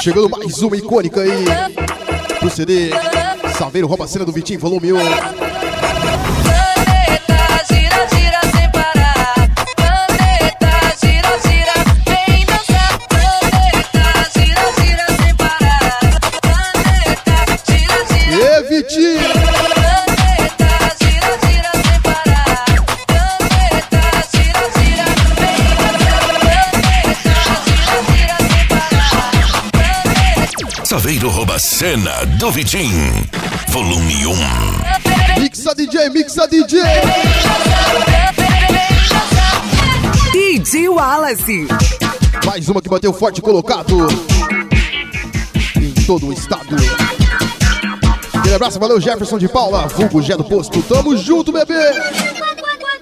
Chegando mais uma icônica aí pro CD Saveiro rouba a cena do Vitinho, volume 1. Saveiro rouba a cena do Vitinho, volume 1. Mixa DJ, mixa DJ. DJ Wallace. Mais uma que bateu forte colocado em todo o estado. Aquele abraço, valeu Jefferson de Paula, vulgo Gé do Posto. Tamo junto, bebê.